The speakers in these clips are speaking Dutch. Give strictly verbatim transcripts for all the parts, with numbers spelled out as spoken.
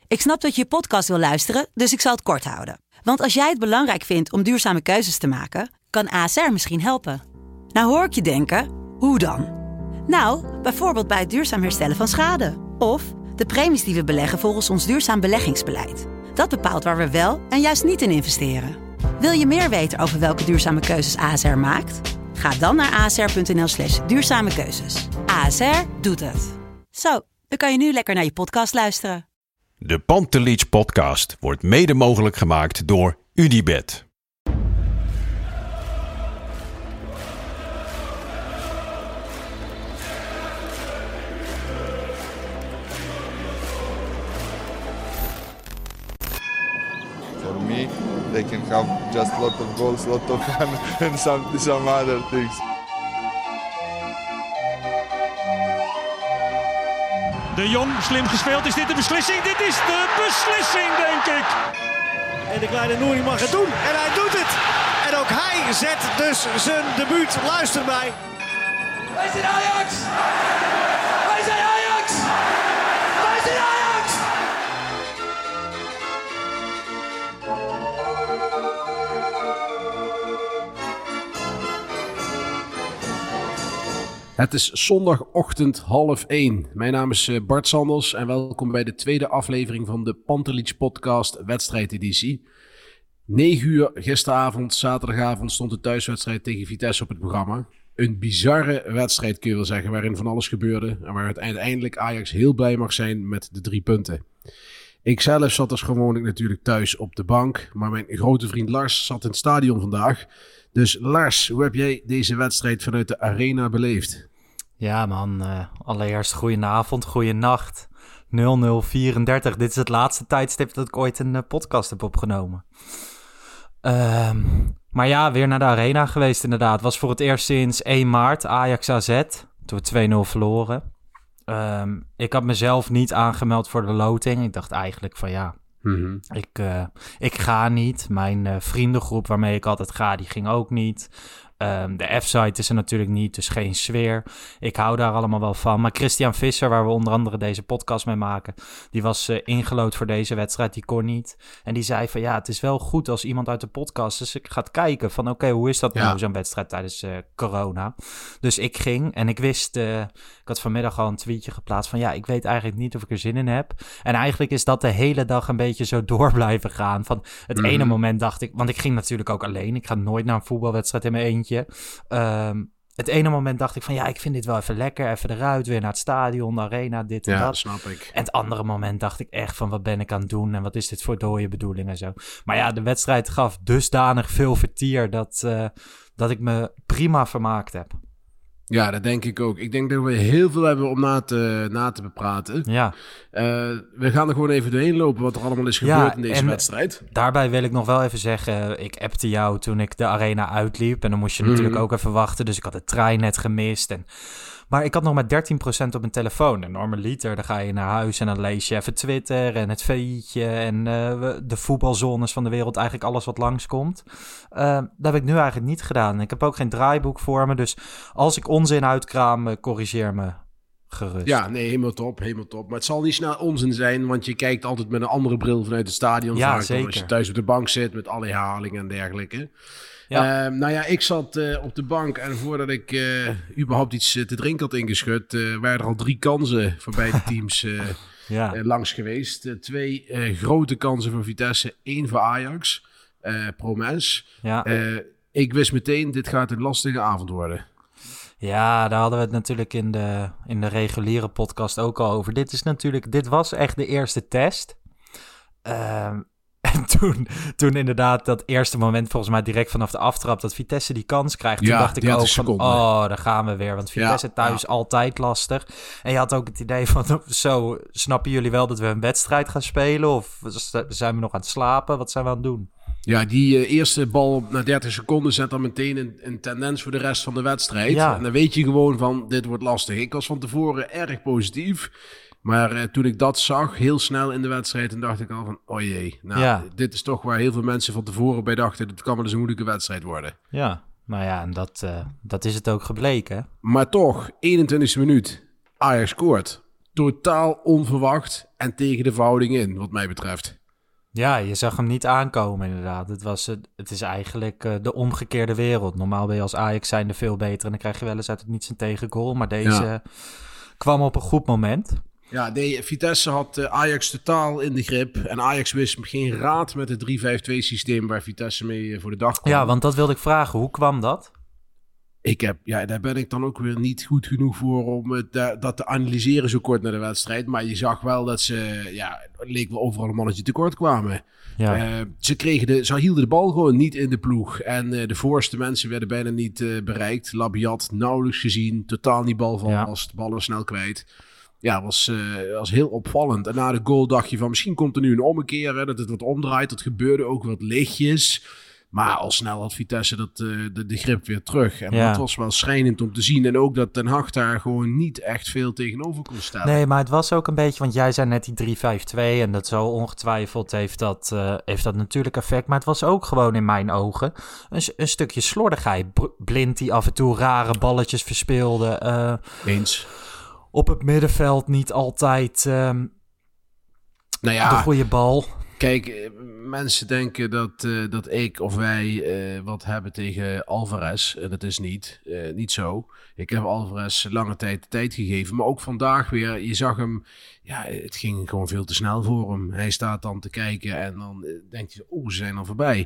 Ik snap dat je je podcast wil luisteren, dus ik zal het kort houden. Want als jij het belangrijk vindt om duurzame keuzes te maken, kan A S R misschien helpen. Nou hoor ik je denken, hoe dan? Nou, bijvoorbeeld bij het duurzaam herstellen van schade. Of de premies die we beleggen volgens ons duurzaam beleggingsbeleid. Dat bepaalt waar we wel en juist niet in investeren. Wil je meer weten over welke duurzame keuzes A S R maakt? Ga dan naar asr.nl slash duurzame keuzes. A S R doet het. Zo, dan kan je nu lekker naar je podcast luisteren. De Pantelich podcast wordt mede mogelijk gemaakt door UdiBet. For me, they can have just a lot of goals, a lot of fun and some, some other things. De Jong, slim gespeeld. Is dit de beslissing? Dit is de beslissing, denk ik. En de kleine Nouri mag het doen. En hij doet het. En ook hij zet dus zijn debuut. Luister mij. Wij zijn Ajax! Wij zijn Ajax! Wij zijn Ajax! Het is zondagochtend half één. Mijn naam is Bart Sanders en welkom bij de tweede aflevering van de Pantelich podcast wedstrijdeditie. negen uur gisteravond, zaterdagavond, stond de thuiswedstrijd tegen Vitesse op het programma. Een bizarre wedstrijd kun je wel zeggen, waarin van alles gebeurde en waar uiteindelijk Ajax heel blij mag zijn met de drie punten. Ik zelf zat als gewoonlijk natuurlijk thuis op de bank, maar mijn grote vriend Lars zat in het stadion vandaag. Dus Lars, hoe heb jij deze wedstrijd vanuit de arena beleefd? Ja man, uh, allereerst goedenavond, goeienacht. nul nul vierendertig, dit is het laatste tijdstip dat ik ooit een uh, podcast heb opgenomen. Uh, maar ja, weer naar de arena geweest inderdaad. Was voor het eerst sinds één maart, Ajax A Z, toen we twee nul verloren. Uh, ik had mezelf niet aangemeld voor de loting. Ik dacht eigenlijk van ja, mm-hmm. ik, uh, ik ga niet. Mijn uh, vriendengroep waarmee ik altijd ga, die ging ook niet. Um, de F-site is er natuurlijk niet, dus geen sfeer. Ik hou daar allemaal wel van. Maar Christian Visser, waar we onder andere deze podcast mee maken, die was uh, ingelood voor deze wedstrijd, die kon niet. En die zei van ja, het is wel goed als iemand uit de podcast dus ik gaat kijken van oké, okay, hoe is dat ja. nou, zo'n wedstrijd tijdens uh, corona? Dus ik ging en ik wist, uh, ik had vanmiddag al een tweetje geplaatst van ja, ik weet eigenlijk niet of ik er zin in heb. En eigenlijk is dat de hele dag een beetje zo door blijven gaan. Van het mm-hmm. ene moment dacht ik, want ik ging natuurlijk ook alleen. Ik ga nooit naar een voetbalwedstrijd in mijn eentje. Um, het ene moment dacht ik van ja, ik vind dit wel even lekker, even eruit, weer naar het stadion, de arena, dit en ja, dat. snap ik. En het andere moment dacht ik echt van wat ben ik aan het doen en wat is dit voor dode bedoeling en zo. Maar ja, de wedstrijd gaf dusdanig veel vertier dat, uh, dat ik me prima vermaakt heb. Ja, dat denk ik ook. Ik denk dat we heel veel hebben om na te, na te bepraten. Ja. Uh, we gaan er gewoon even doorheen lopen wat er allemaal is gebeurd ja, in deze wedstrijd. Daarbij wil ik nog wel even zeggen, ik appte jou toen ik de arena uitliep. En dan moest je mm-hmm. natuurlijk ook even wachten. Dus ik had de trein net gemist. En... Maar ik had nog maar dertien procent op mijn telefoon. En normaliter, dan ga je naar huis en dan lees je even Twitter en het V I'tje en uh, de voetbalzones van de wereld. Eigenlijk alles wat langskomt. Uh, dat heb ik nu eigenlijk niet gedaan. Ik heb ook geen draaiboek voor me. Dus als ik onzin uitkraam, corrigeer me gerust. Ja, nee, helemaal top, helemaal top. Maar het zal niet snel onzin zijn, want je kijkt altijd met een andere bril vanuit het stadion. Ja, vaak zeker. Als je thuis op de bank zit met alle herhalingen en dergelijke. Ja. Uh, nou ja, ik zat uh, op de bank en voordat ik uh, überhaupt iets uh, te drinken had ingeschud, uh, waren er al drie kansen voor beide teams uh, ja. uh, langs geweest. Uh, twee uh, grote kansen voor Vitesse, één voor Ajax, uh, Promes. Ja. Uh, ik wist meteen, dit gaat een lastige avond worden. Ja, daar hadden we het natuurlijk in de, in de reguliere podcast ook al over. Dit is natuurlijk, dit was echt de eerste test. Uh, En toen, toen inderdaad dat eerste moment, volgens mij direct vanaf de aftrap, dat Vitesse die kans krijgt. Toen ja, dacht ik ook van, seconden. oh, daar gaan we weer. Want Vitesse ja, thuis ja. altijd lastig. En je had ook het idee van, zo, snappen jullie wel dat we een wedstrijd gaan spelen? Of zijn we nog aan het slapen? Wat zijn we aan het doen? Ja, die uh, eerste bal na dertig seconden zet dan meteen een, een tendens voor de rest van de wedstrijd. Ja. En dan weet je gewoon van, dit wordt lastig. Ik was van tevoren erg positief. Maar uh, toen ik dat zag, heel snel in de wedstrijd, toen dacht ik al van, oh jee. Nou, ja. dit is toch waar heel veel mensen van tevoren bij dachten, dit kan wel eens een moeilijke wedstrijd worden. Ja, nou ja, en dat, uh, dat is het ook gebleken. Maar toch, eenentwintigste minuut, Ajax scoort. totaal onverwacht en tegen de verhouding in, wat mij betreft. Ja, je zag hem niet aankomen inderdaad. Het, was, het is eigenlijk uh, de omgekeerde wereld. Normaal ben je als Ajax zijnde veel beter en dan krijg je wel eens uit het niets een tegengoal. Maar deze ja. kwam op een goed moment. Ja, de, Vitesse had uh, Ajax totaal in de grip. En Ajax wist geen raad met het drie vijf twee systeem waar Vitesse mee uh, voor de dag kwam. Ja, want dat wilde ik vragen. Hoe kwam dat? Ik heb, ja, daar ben ik dan ook weer niet goed genoeg voor om het, uh, dat te analyseren zo kort na de wedstrijd. Maar je zag wel dat ze, ja, het leek wel overal een mannetje tekort kwamen. Ja. Uh, ze, kregen de, ze hielden de bal gewoon niet in de ploeg. En uh, de voorste mensen werden bijna niet uh, bereikt. Labiat nauwelijks gezien, totaal niet balvast, ja. de ballen snel kwijt. Ja, was, uh, was heel opvallend. En na de goal dacht je van misschien komt er nu een ommekeer, hè, dat het wat omdraait. Dat gebeurde ook wat lichtjes. Maar al snel had Vitesse dat, uh, de, de grip weer terug. En ja. dat was wel schrijnend om te zien. En ook dat Ten Hag daar gewoon niet echt veel tegenover kon stellen. Nee, maar het was ook een beetje, want jij zei net die drie vijf twee. En dat zo ongetwijfeld heeft dat, uh, heeft dat natuurlijk effect. Maar het was ook gewoon in mijn ogen een, een stukje slordigheid. Blind die af en toe rare balletjes verspeelde. Uh, Eens. Op het middenveld niet altijd um, nou ja, de goede bal. Kijk, mensen denken dat, uh, dat ik of wij uh, wat hebben tegen Alvarez. Uh, dat is niet, uh, niet zo. Ik heb Alvarez lange tijd de tijd gegeven. Maar ook vandaag weer, je zag hem, ja, het ging gewoon veel te snel voor hem. Hij staat dan te kijken en dan uh, denkt hij, oh, ze zijn al voorbij.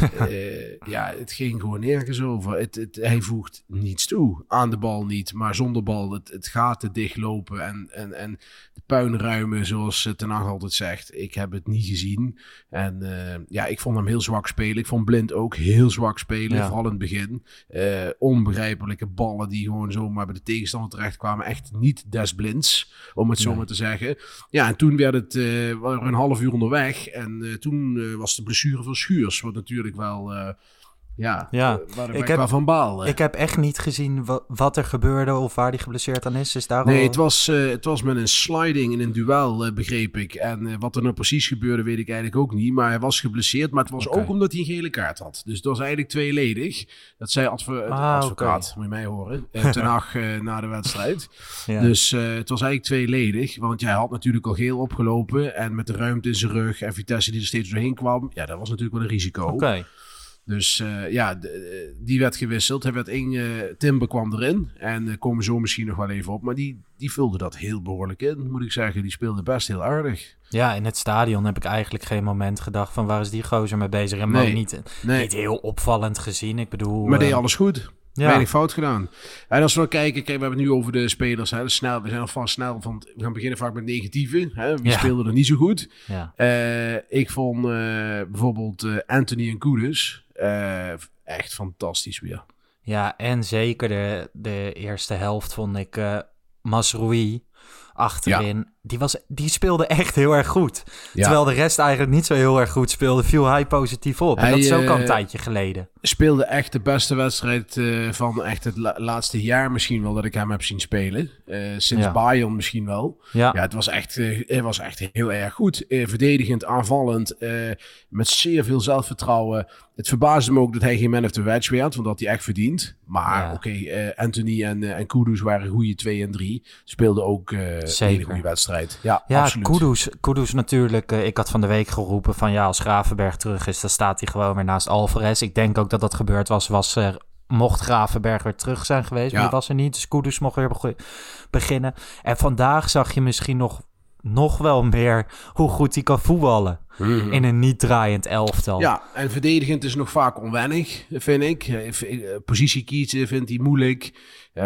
uh, ja, het ging gewoon nergens over. Het, het, hij voegt niets toe. Aan de bal niet, maar zonder bal. Het, het gaat te dichtlopen en, en, en de puinruimen, zoals Ten Hag altijd zegt. Ik heb het niet gezien. En uh, ja, ik vond hem heel zwak spelen. Ik vond Blind ook heel zwak spelen, ja. vooral in het begin. Uh, onbegrijpelijke ballen die gewoon zomaar bij de tegenstander terecht kwamen. Echt niet des Blinds, om het nee. zo maar te zeggen. Ja, en toen werd het uh, waren een half uur onderweg. En uh, toen uh, was de blessure van Schuurs, wat natuurlijk wel... Uh, Ja, ja. waar ik heb, van baal. Ik heb echt niet gezien wat, wat er gebeurde of waar die geblesseerd aan is. is daar nee, al... het, was, uh, het was met een sliding in een duel, uh, begreep ik. En uh, wat er nou precies gebeurde, weet ik eigenlijk ook niet. Maar hij was geblesseerd, maar het was okay. ook omdat hij een gele kaart had. Dus het was eigenlijk tweeledig. Dat zei advo- ah, advocaat, okay. moet je mij horen. Uh, Ten Hag uh, na de wedstrijd. Ja. Dus uh, het was eigenlijk tweeledig. Want hij had natuurlijk al geel opgelopen. En met de ruimte in zijn rug en Vitesse die er steeds doorheen kwam. Ja, dat was natuurlijk wel een risico. Oké. Okay. Dus uh, ja, d- die werd gewisseld. Hij werd in, uh, Timber kwam erin. En uh, komen zo misschien nog wel even op. Maar die, die vulde dat heel behoorlijk in, moet ik zeggen. Die speelde best heel aardig. Ja, in het stadion heb ik eigenlijk geen moment gedacht van waar is die gozer mee bezig. En nee, niet, nee. niet heel opvallend gezien. Ik bedoel... Maar deed uh, alles goed. Ja. Weinig fout gedaan. En als we dan kijken, kijk, we hebben het nu over de spelers. Hè, snel, we zijn alvast snel van. We gaan beginnen vaak met negatieve. Hè, wie ja. speelde er niet zo goed? Ja. Uh, ik vond uh, bijvoorbeeld uh, Anthony en Kudus uh, echt fantastisch weer. Ja, en zeker de, de eerste helft vond ik uh, Mazraoui achterin. Ja. Die, was, die speelde echt heel erg goed. Ja. Terwijl de rest eigenlijk niet zo heel erg goed speelde, viel hij positief op. En hij, dat is ook al een tijdje geleden. Speelde echt de beste wedstrijd uh, van echt het la- laatste jaar misschien wel dat ik hem heb zien spelen. Uh, sinds ja. Bayern misschien wel. Ja, ja het, was echt, uh, het was echt heel erg goed. Uh, verdedigend, aanvallend, uh, met zeer veel zelfvertrouwen. Het verbaasde me ook dat hij geen man of the match werd, want dat hij echt verdient. Maar ja. oké, okay, uh, Anthony en, uh, en Kudus waren goede twee en drie. Speelden ook uh, een hele goede wedstrijd. Ja, ja absoluut. Kudus, Kudus natuurlijk. Uh, ik had van de week geroepen van ja, als Gravenberg terug is, dan staat hij gewoon weer naast Alvarez. Ik denk ook dat dat gebeurd was, was er, mocht Gravenberg weer terug zijn geweest. Ja. Maar die was er niet, dus Kudus mocht weer be- beginnen. En vandaag zag je misschien nog, nog wel meer hoe goed hij kan voetballen. Mm-hmm. In een niet draaiend elftal. Ja, en verdedigend is nog vaak onwennig, vind ik. Positie kiezen vindt hij moeilijk.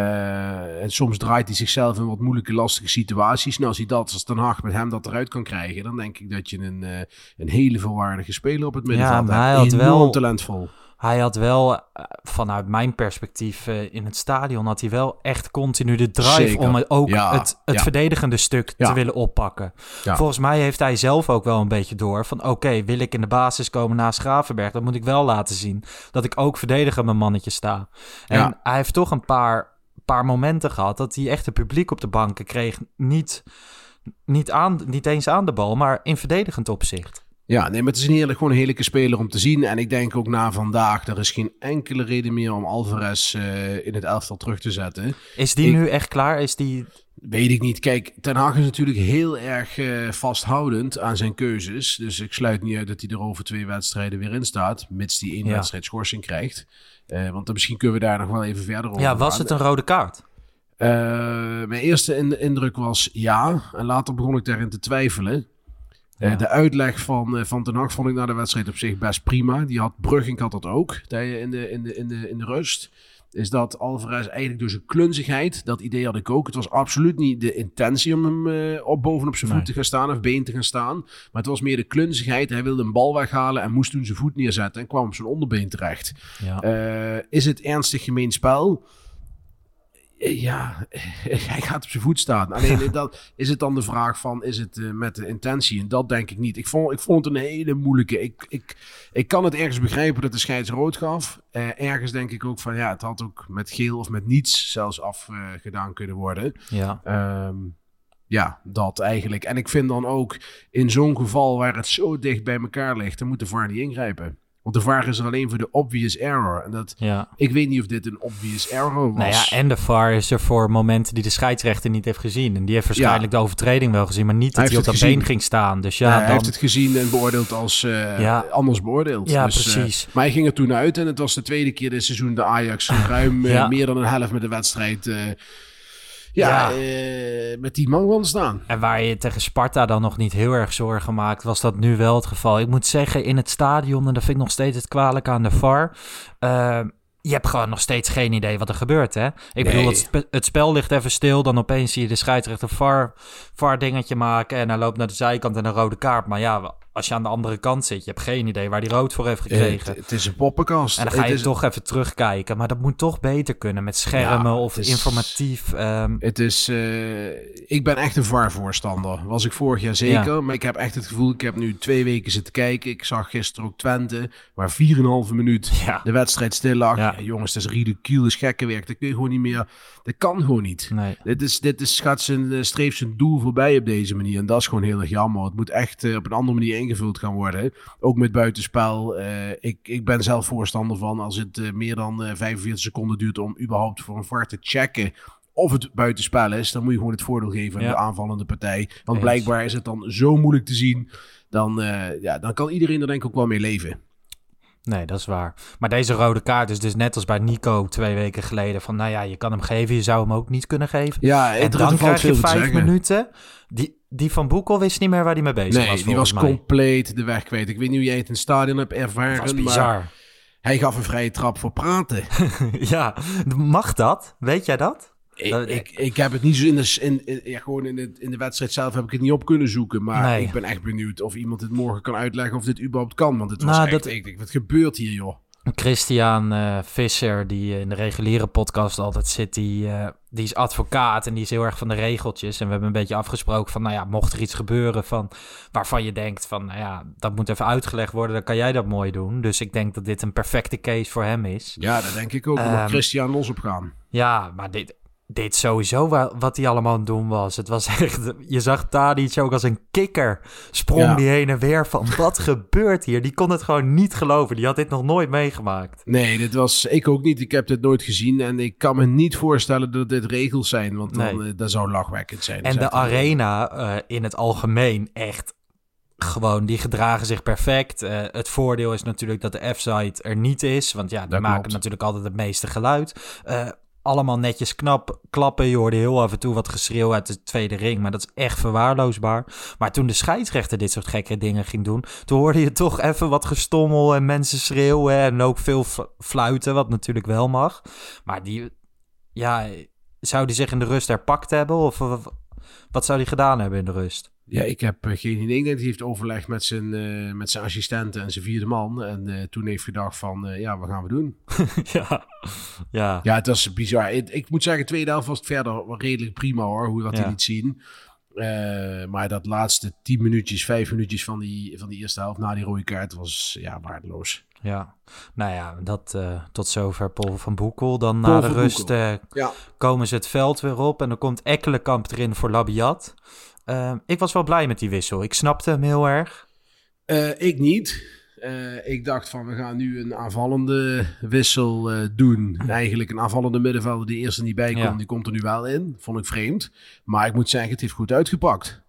Uh, en soms draait hij zichzelf in wat moeilijke, lastige situaties. Nou, als hij dat als Ten Hag met hem dat eruit kan krijgen, dan denk ik dat je een, uh, een hele volwaardige speler op het middenveld ja, hebt. Enorm wel, talentvol. Hij had wel, uh, vanuit mijn perspectief uh, in het stadion, had hij wel echt continu de drive Zeker. om het, ook ja, het, het ja. verdedigende stuk ja. te willen oppakken. Ja. Volgens mij heeft hij zelf ook wel een beetje door van oké, okay, wil ik in de basis komen naast Gravenberg, dan moet ik wel laten zien dat ik ook verdedigen mijn mannetje sta. En ja. hij heeft toch een paar, paar momenten gehad dat hij echt het publiek op de banken kreeg. Niet, niet, aan, niet eens aan de bal, maar in verdedigend opzicht. Ja, nee, maar het is een heerlijk, gewoon een heerlijke speler om te zien. En ik denk ook na vandaag, er is geen enkele reden meer om Alvarez uh, in het elftal terug te zetten. Is die ik, nu echt klaar? Is die... Weet ik niet. Kijk, Ten Hag is natuurlijk heel erg uh, vasthoudend aan zijn keuzes. Dus ik sluit niet uit dat hij er over twee wedstrijden weer in staat. Mits hij één ja. wedstrijd schorsing krijgt. Uh, want dan misschien kunnen we daar nog wel even verder over Ja, was gaan. Het een rode kaart? Uh, mijn eerste in- indruk was ja. En later begon ik daarin te twijfelen. Ja. Uh, de uitleg van, uh, van Ten Hag vond ik na de wedstrijd op zich best prima. Die had Brugink had dat ook in de, in de, in de, in de rust. Is dat Alvarez eigenlijk door zijn klunzigheid, dat idee had ik ook. Het was absoluut niet de intentie om hem uh, op bovenop zijn voet nee. te gaan staan of been te gaan staan. Maar het was meer de klunzigheid. Hij wilde een bal weghalen en moest toen zijn voet neerzetten en kwam op zijn onderbeen terecht. Ja. Uh, is het ernstig gemeen spel? Ja, hij gaat op zijn voet staan. Alleen dat is het dan de vraag van, is het uh, met de intentie? En dat denk ik niet. Ik vond, ik vond het een hele moeilijke. Ik, ik, ik kan het ergens begrijpen dat de scheids rood gaf. Uh, ergens denk ik ook van, ja, het had ook met geel of met niets zelfs afgedaan uh, kunnen worden. Ja. Um, ja, dat eigenlijk. En ik vind dan ook, in zo'n geval waar het zo dicht bij elkaar ligt, dan moet de V A R niet ingrijpen. Want de V A R is er alleen voor de obvious error. En dat, ja. Ik weet niet of dit een obvious error was. Nou ja, en de V A R is er voor momenten die de scheidsrechter niet heeft gezien. En die heeft waarschijnlijk ja. de overtreding wel gezien, maar niet dat hij, hij op dat gezien. been ging staan. Dus ja, ja, dan... Hij heeft het gezien en beoordeeld als uh, ja. anders beoordeeld. Ja, dus, precies. Uh, maar hij ging er toen uit en het was de tweede keer dit seizoen de Ajax ruim uh, ja. meer dan een helft met de wedstrijd... Uh, Ja, ja. Uh, met die man wil staan. En waar je tegen Sparta dan nog niet heel erg zorgen maakt, was dat nu wel het geval. Ik moet zeggen, in het stadion, en dat vind ik nog steeds het kwalijk aan de V A R... Uh, je hebt gewoon nog steeds geen idee wat er gebeurt, hè? Ik nee. bedoel, het, spe- het spel ligt even stil. Dan opeens zie je de scheidsrechter V A R, V A R dingetje maken en hij loopt naar de zijkant en een rode kaart. Maar ja, als je aan de andere kant zit, je hebt geen idee waar die rood voor heeft gekregen. Het, het is een poppenkast. En dan ga je het is... toch even terugkijken. Maar dat moet toch beter kunnen met schermen ja, of is... informatief. Um... Het is... Uh... Ik ben echt een V A R-voorstander. Was ik vorig jaar zeker. Ja. Maar ik heb echt het gevoel, ik heb nu twee weken zitten kijken. Ik zag gisteren ook Twente, waar vier en een halve minuut ja. de wedstrijd stil lag. Ja. Ja, jongens, dat is ridicuul, is gekkenwerk. Dat kun je gewoon niet meer... Dat kan gewoon niet. Nee. Dit is, dit is, gaat zijn, streeft zijn doel voorbij op deze manier. En dat is gewoon heel erg jammer. Het moet echt uh, op een andere manier ingevuld gaan worden. Ook met buitenspel. Uh, ik, ik ben zelf voorstander van als het uh, meer dan uh, vijfenveertig seconden duurt om überhaupt voor een V A R te checken of het buitenspel is, dan moet je gewoon het voordeel geven aan ja. de aanvallende partij. Want Eens. blijkbaar is het dan zo moeilijk te zien. Dan, uh, ja, dan kan iedereen er denk ik ook wel mee leven. Nee, dat is waar. Maar deze rode kaart is dus net als bij Nico twee weken geleden. Van nou ja, je kan hem geven, je zou hem ook niet kunnen geven. Ja, en dan krijg je vijf minuten. Die, die van Boekel wist niet meer waar hij mee bezig nee, was. Die was mij. compleet de weg kwijt. Ik weet niet hoe jij het in het stadion hebt ervaren. Dat was bizar. Maar hij gaf een vrije trap voor praten. Ja, mag dat? Weet jij dat? Ik, ik, ik heb het niet zo in de, in, in, ja, gewoon in, de, in de wedstrijd zelf heb ik het niet op kunnen zoeken. Maar nee. ik ben echt benieuwd of iemand het morgen kan uitleggen of dit überhaupt kan. Want het was nou, echt, dat... ik denk, wat gebeurt hier, joh? Christian uh, Visser, die in de reguliere podcast altijd zit, die, uh, die is advocaat en die is heel erg van de regeltjes. En we hebben een beetje afgesproken van, nou ja, mocht er iets gebeuren van waarvan je denkt van, nou ja, dat moet even uitgelegd worden, dan kan jij dat mooi doen. Dus ik denk dat dit een perfecte case voor hem is. Ja, dat denk ik ook. Um, moet Christian los op gaan. Ja, maar dit... Dit sowieso wat hij allemaal aan het doen was. Het was echt... Je zag Tadic ook als een kikker. Sprong ja. die heen en weer van... Wat gebeurt hier? Die kon het gewoon niet geloven. Die had dit nog nooit meegemaakt. Nee, dit was... Ik ook niet. Ik heb dit nooit gezien. En ik kan me niet voorstellen dat dit regels zijn. Want dan, nee. dat zou lachwekkend zijn. En de arena uh, in het algemeen echt... Gewoon, die gedragen zich perfect. Uh, het voordeel is natuurlijk dat de F-side er niet is. Want ja, die dat maken klopt. natuurlijk altijd het meeste geluid. Uh, Allemaal netjes knap, klappen. Je hoorde heel af en toe wat geschreeuw uit de tweede ring. Maar dat is echt verwaarloosbaar. Maar toen de scheidsrechter dit soort gekke dingen ging doen... toen hoorde je toch even wat gestommel en mensen schreeuwen. En ook veel fluiten, wat natuurlijk wel mag. Maar die... Ja, zou die zich in de rust herpakt hebben? Of wat zou die gedaan hebben in de rust? Ja, ik heb uh, geen idee. Ik denk dat hij heeft overlegd met zijn, uh, met zijn assistenten en zijn vierde man. En uh, toen heeft gedacht van, uh, ja, wat gaan we doen? ja. ja. Ja, het was bizar. Ik, ik moet zeggen, tweede helft was het verder redelijk prima hoor, hoe wat ja. hij liet zien. Uh, maar dat laatste tien minuutjes, vijf minuutjes van die, van die eerste helft na die rode kaart was ja, waardeloos. Ja, nou ja, dat uh, tot zover Paul van Boekel. Dan Paul na de rust uh, ja. komen ze het veld weer op en dan komt Ekkelenkamp erin voor Labiat. Uh, ik was wel blij met die wissel. Ik snapte hem heel erg. Uh, ik niet. Uh, ik dacht van, we gaan nu een aanvallende wissel uh, doen. Eigenlijk een aanvallende middenvelder die eerst er niet bij kon. Ja. Die komt er nu wel in. Vond ik vreemd. Maar ik moet zeggen, het heeft goed uitgepakt.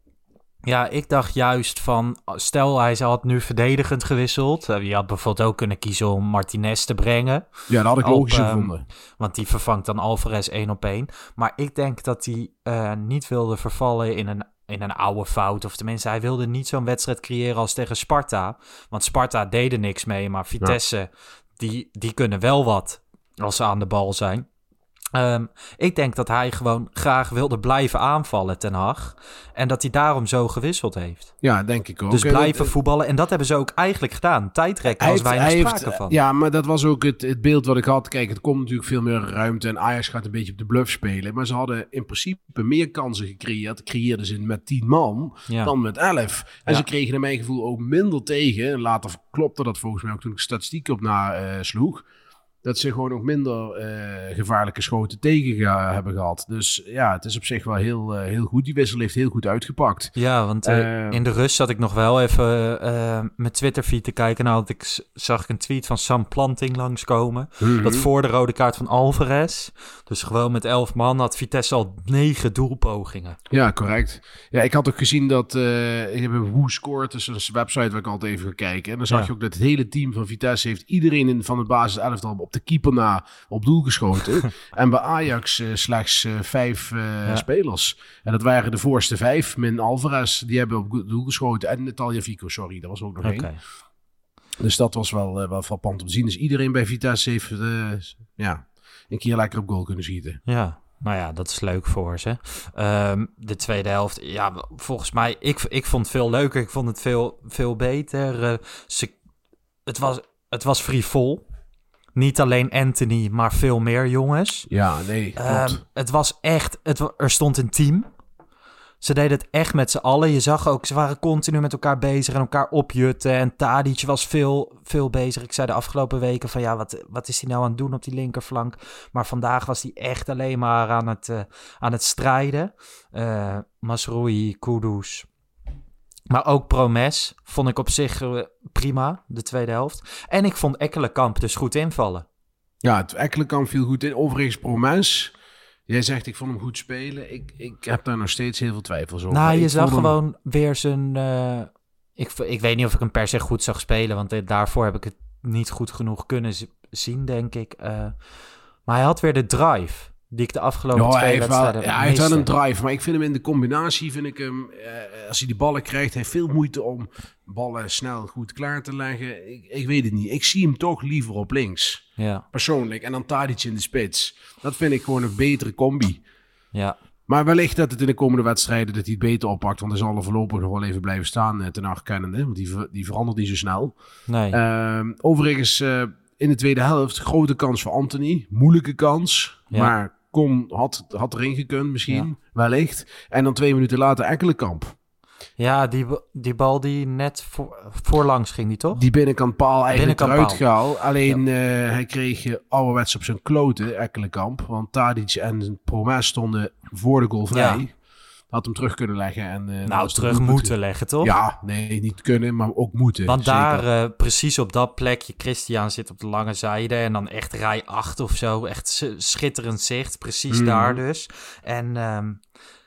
Ja, ik dacht juist van, stel hij had nu verdedigend gewisseld. Je had bijvoorbeeld ook kunnen kiezen om Martinez te brengen. Ja, dat had ik logisch um, gevonden. Want die vervangt dan Alvarez één op één. Maar ik denk dat hij uh, niet wilde vervallen in een, in een oude fout. Of tenminste, hij wilde niet zo'n wedstrijd creëren als tegen Sparta. Want Sparta deed er niks mee, maar Vitesse, ja. die, die kunnen wel wat als ze aan de bal zijn. Um, ik denk dat hij gewoon graag wilde blijven aanvallen, Ten Hag. En dat hij daarom zo gewisseld heeft. Ja, denk ik ook. Dus blijven voetballen. En dat hebben ze ook eigenlijk gedaan. Tijdrekken als weinig sprake heeft, van. Ja, maar dat was ook het, het beeld wat ik had. Kijk, het komt natuurlijk veel meer ruimte. En Ajax gaat een beetje op de bluff spelen. Maar ze hadden in principe meer kansen gecreëerd. Creëerden ze met tien man ja. dan met elf. En ja. ze kregen naar mijn gevoel ook minder tegen. En later klopte dat volgens mij ook toen ik statistieken op nasloeg. Uh, Dat ze gewoon ook minder uh, gevaarlijke schoten tegen ga, hebben gehad. Dus ja, het is op zich wel heel, uh, heel goed. Die wissel heeft heel goed uitgepakt. Ja, want uh, uh, in de rust zat ik nog wel even uh, mijn Twitter-feed te kijken. Nou, ik zag ik een tweet van Sam Planting langskomen. Mm-hmm. Dat voor de rode kaart van Alvarez. Dus gewoon met elf man had Vitesse al negen doelpogingen. Ja, correct. Ja, ik had ook gezien dat... Uh, ik heb een Who Scored, dus een website waar ik altijd even ga kijken. En dan zag ja. je ook dat het hele team van Vitesse heeft iedereen in, van het basis elftal op de keeper na op doel geschoten. En bij Ajax uh, slechts uh, vijf uh, ja. spelers. En dat waren de voorste vijf, min Alvarez. Die hebben op doel geschoten. En Natalia Fico, sorry, dat was ook nog één. Okay. Dus dat was wel, uh, wel frappant om te zien. Dus iedereen bij Vitesse heeft uh, ja, een keer lekker op goal kunnen schieten. Ja. Nou ja, dat is leuk voor ze. Um, de tweede helft, ja, volgens mij, ik, ik vond het veel leuker. Ik vond het veel, veel beter. Uh, ze, het, was, het was frivol. Niet alleen Anthony, maar veel meer jongens. Ja, nee, um, het was echt, het, er stond een team. Ze deden het echt met z'n allen. Je zag ook, ze waren continu met elkaar bezig en elkaar opjutten. En Tadic was veel, veel bezig. Ik zei de afgelopen weken van ja, wat, wat is hij nou aan het doen op die linkerflank? Maar vandaag was hij echt alleen maar aan het, uh, aan het strijden. Uh, Mazraoui, Kudus. Maar ook Promes vond ik op zich uh, prima, de tweede helft. En ik vond Ekkelenkamp dus goed invallen. Ja, het Ekkelenkamp viel goed in. Overigens Promes... Jij zegt, ik vond hem goed spelen. Ik, ik heb daar nog steeds heel veel twijfels over. Nou, je ik zag hem... gewoon weer zijn... Uh, ik, ik weet niet of ik hem per se goed zag spelen, want daarvoor heb ik het niet goed genoeg kunnen zien, denk ik. Uh, maar hij had weer de drive die ik de afgelopen ja, twee wedstrijden ja, hij heeft wel een drive, maar ik vind hem in de combinatie, vind ik hem, uh, als hij die ballen krijgt, hij heeft veel moeite om ballen snel goed klaar te leggen. Ik, ik weet het niet. Ik zie hem toch liever op links. Ja. Persoonlijk. En dan Tadic in de spits. Dat vind ik gewoon een betere combi. Ja. Maar wellicht dat het in de komende wedstrijden dat hij het beter oppakt. Want hij zal er voorlopig nog wel even blijven staan, ten acht kennende. Want die, die verandert niet zo snel. Nee. Uh, overigens, uh, in de tweede helft, grote kans voor Anthony. Moeilijke kans. Ja. Maar kon, had, had erin gekund misschien. Ja. Wellicht. En dan twee minuten later Ekkelenkamp. Ja, die, die bal die net voor, voorlangs ging, die toch? Die binnenkant paal eigenlijk binnenkant eruit gehaald. Alleen ja. uh, hij kreeg uh, ouderwets op zijn kloten, Ekkelenkamp. Want Tadic en Promes stonden voor de goal vrij. Ja. Had hem terug kunnen leggen. En, uh, nou, terug moeten leggen, toch? Ja, nee, niet kunnen, maar ook moeten. Want zeker. daar, uh, precies op dat plekje, Christian zit op de lange zijde. En dan echt rij acht of zo. Echt schitterend zicht, precies mm. daar dus. En um,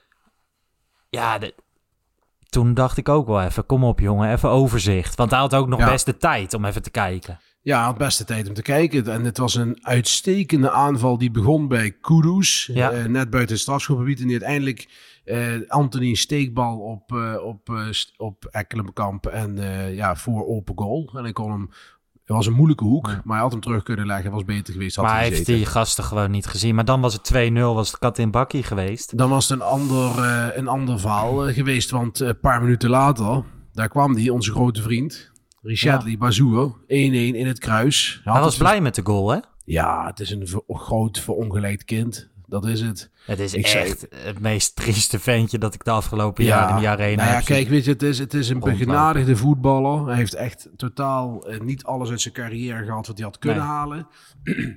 ja, de, toen dacht ik ook wel even, kom op jongen, even overzicht. Want hij had ook nog ja. best de tijd om even te kijken. Ja, hij had best de tijd om te kijken. En het was een uitstekende aanval die begon bij Kudus. Ja. Uh, net buiten het strafschopgebied. En die uiteindelijk uh, Anthony een steekbal op, uh, op, uh, op Ekkelenkamp. En uh, ja, voor open goal. En ik kon hem... Het was een moeilijke hoek, ja. maar hij had hem terug kunnen leggen. Was beter geweest. Had maar hij heeft die gasten gewoon niet gezien. Maar dan was het twee nul, was het kat in bakkie geweest. Dan was het een ander, uh, een ander verhaal uh, geweest. Want een uh, paar minuten later, daar kwam die, onze grote vriend... Richadli ja. Bazoer, één-één in het kruis. Hij, hij was blij met de goal, hè? Ja, het is een ver- groot verongelijkt kind. Dat is het. Het is ik echt zei... het meest trieste ventje dat ik de afgelopen ja, jaren in de arena nou ja, heb. Kijk, weet je, het is, het is een begenadigde voetballer. Hij heeft echt totaal uh, niet alles uit zijn carrière gehad wat hij had kunnen nee. halen.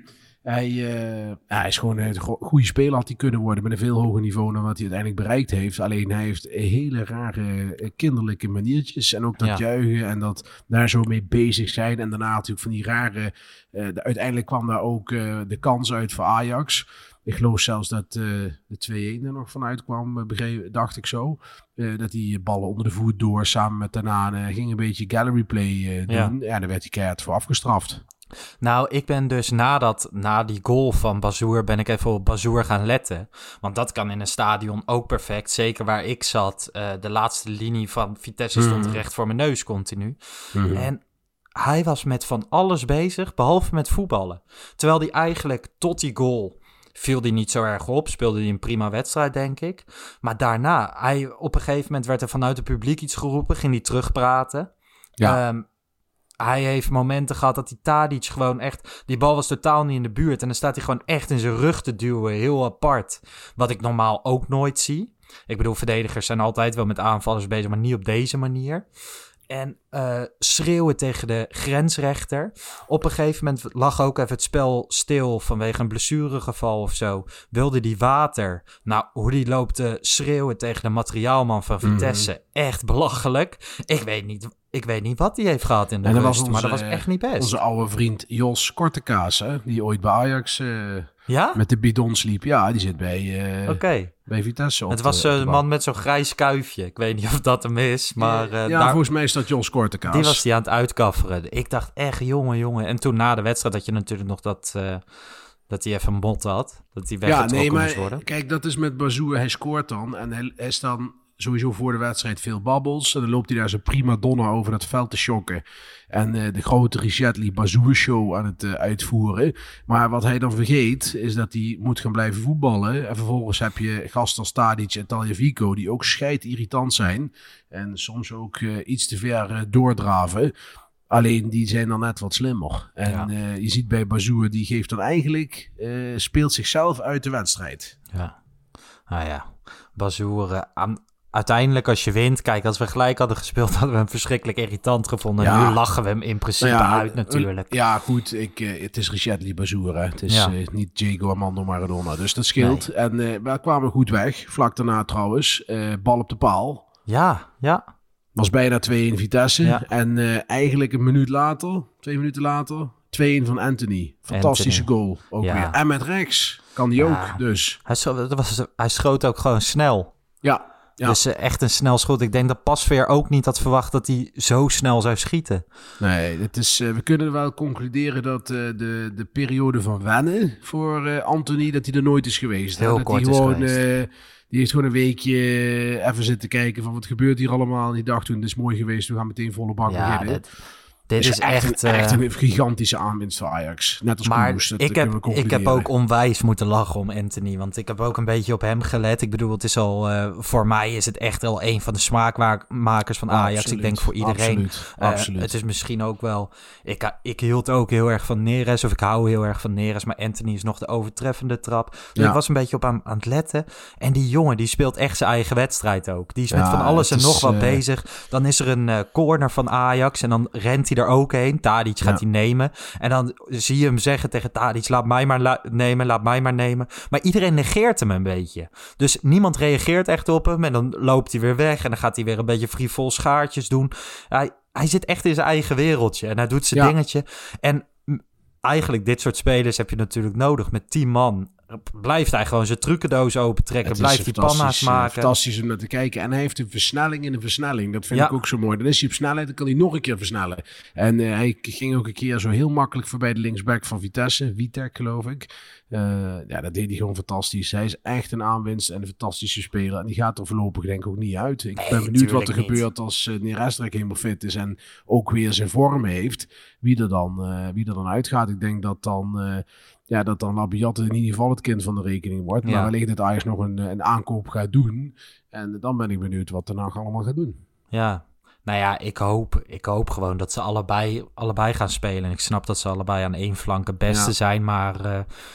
Hij, uh, ja, hij is gewoon een go- goede speler had hij kunnen worden met een veel hoger niveau dan wat hij uiteindelijk bereikt heeft. Alleen hij heeft hele rare uh, kinderlijke maniertjes en ook dat ja. juichen en dat daar zo mee bezig zijn. En daarna natuurlijk van die rare, uh, de, uiteindelijk kwam daar ook uh, de kans uit voor Ajax. Ik geloof zelfs dat uh, de twee-een er nog vanuit kwam, begreep, dacht ik zo. Uh, dat die ballen onder de voet door samen met Tanane ging een beetje gallery play uh, doen. Ja. ja, daar werd hij keihard voor afgestraft. Nou, ik ben dus nadat, na die goal van Bazoer, ben ik even op Bazoer gaan letten. Want dat kan in een stadion ook perfect. Zeker waar ik zat. Uh, de laatste linie van Vitesse stond mm. recht voor mijn neus continu. Mm. En hij was met van alles bezig, behalve met voetballen. Terwijl hij eigenlijk tot die goal viel hij niet zo erg op. Speelde hij een prima wedstrijd, denk ik. Maar daarna, hij, op een gegeven moment werd er vanuit het publiek iets geroepen. Ging hij terugpraten. Ja. Um, Hij heeft momenten gehad dat die Tadic gewoon echt... Die bal was totaal niet in de buurt. En dan staat hij gewoon echt in zijn rug te duwen. Heel apart. Wat ik normaal ook nooit zie. Ik bedoel, verdedigers zijn altijd wel met aanvallers bezig, maar niet op deze manier. En uh, schreeuwen tegen de grensrechter. Op een gegeven moment lag ook even het spel stil vanwege een blessuregeval of zo. Wilde die water. Nou, hoe die loopt te schreeuwen tegen de materiaalman van Vitesse. Mm-hmm. Echt belachelijk. Ik weet niet... Ik weet niet wat hij heeft gehad in de rust, onze, maar dat was echt niet best. Onze oude vriend Jos Kortekaas, hè, die ooit bij Ajax uh, ja? met de bidons liep. Ja, die zit bij, uh, okay. bij Vitesse. Het was een uh, man met zo'n grijs kuifje. Ik weet niet of dat hem is, maar... Uh, ja, daar, volgens mij is dat Jos Kortekaas. Die was hij aan het uitkafferen. Ik dacht echt, jongen, jongen. En toen na de wedstrijd had je natuurlijk nog dat... Uh, dat hij even een mot had. Dat hij weggetrokken ja, nee, maar, moest worden. Kijk, dat is met Bazoer. Hij scoort dan en hij, hij is dan... Sowieso voor de wedstrijd veel babbels. En dan loopt hij daar zo prima donna over dat veld te shocken. En uh, de grote Richetli Bazoer show aan het uh, uitvoeren. Maar wat hij dan vergeet, is dat hij moet gaan blijven voetballen. En vervolgens heb je gasten als Tadic en Tagliafico, die ook scheidirritant zijn. En soms ook uh, iets te ver uh, doordraven. Alleen die zijn dan net wat slimmer. En ja. uh, je ziet bij Bazoer, die geeft dan eigenlijk, uh, speelt zichzelf uit de wedstrijd. Ja, ah ja. Bazoer uh, aan... Uiteindelijk, als je wint... Kijk, als we gelijk hadden gespeeld... hadden we hem verschrikkelijk irritant gevonden. Ja. En nu lachen we hem in principe nou ja, uit natuurlijk. Ja, goed. Ik, uh, het is Richetli Bazoer. Het is ja. uh, niet Diego Armando Maradona. Dus dat scheelt. Nee. En uh, we kwamen goed weg. Vlak daarna trouwens. Uh, bal op de paal. Ja, ja. Was bijna twee-een Vitesse. Ja. En uh, eigenlijk een minuut later... Twee minuten later... twee-een van Anthony. Fantastische Anthony. Goal. Ook ja. weer. En met rechts. Kan die ja. ook. Dus. Hij, scho- dat was, hij schoot ook gewoon snel. Ja. Ja. Dus uh, echt een snel schot. Ik denk dat Pasveer ook niet had verwacht dat hij zo snel zou schieten. Nee, het is, uh, we kunnen wel concluderen dat uh, de, de periode van wennen voor uh, Anthony, dat hij er nooit is geweest. Heel dat kort hij is gewoon, geweest. Uh, die heeft gewoon een weekje uh, even zitten kijken van wat gebeurt hier allemaal. En die dacht toen, het is mooi geweest, we gaan meteen volle bak ja, beginnen. Dit... Dit is, is echt, echt, een, uh, echt een gigantische aanwinst voor Ajax. Net als maar Koers, ik, heb, ik heb ook onwijs moeten lachen om Anthony. Want ik heb ook een beetje op hem gelet. Ik bedoel, het is al... Uh, voor mij is het echt al een van de smaakmakers van Ajax. Absoluut, ik denk voor iedereen. Absoluut, uh, absoluut. Het is misschien ook wel... Ik, ik hield ook heel erg van Neres. Of ik hou heel erg van Neres. Maar Anthony is nog de overtreffende trap. Dus ja. ik was een beetje op aan, aan het letten. En die jongen, die speelt echt zijn eigen wedstrijd ook. Die is ja, met van alles en is, nog wat uh... bezig. Dan is er een uh, corner van Ajax. En dan rent hij er ook heen. Tadic gaat hij ja. nemen. En dan zie je hem zeggen tegen Tadic... laat mij maar la- nemen, laat mij maar nemen. Maar iedereen negeert hem een beetje. Dus niemand reageert echt op hem. En dan loopt hij weer weg. En dan gaat hij weer een beetje frivol schaartjes doen. Hij, hij zit echt in zijn eigen wereldje. En hij doet zijn ja. dingetje. En eigenlijk dit soort spelers heb je natuurlijk nodig. Met tien man blijft hij gewoon zijn trucendoos opentrekken. Blijft hij panna's maken. Fantastisch om naar te kijken. En hij heeft een versnelling in een versnelling. Dat vind ja. ik ook zo mooi. Dan is hij op snelheid, dan kan hij nog een keer versnellen. En uh, hij ging ook een keer zo heel makkelijk voorbij de linksback van Vitesse. Witek, geloof ik. Uh, ja, dat deed hij gewoon fantastisch. Hij is echt een aanwinst en een fantastische speler. En die gaat er voorlopig denk ik ook niet uit. Ik nee, ben benieuwd wat er niet. gebeurt als uh, Nerestrek helemaal fit is en ook weer zijn vorm heeft. Wie er dan, uh, wie er dan uitgaat. Ik denk dat dan... Uh, Ja, dat dan Labiat in ieder geval het kind van de rekening wordt. Maar ja. wellicht dat Ajax nog een, een aankoop gaat doen. En dan ben ik benieuwd wat er nou allemaal gaat doen. Ja, nou ja, ik hoop, ik hoop gewoon dat ze allebei, allebei gaan spelen. En ik snap dat ze allebei aan één flank het beste ja. zijn. Maar uh,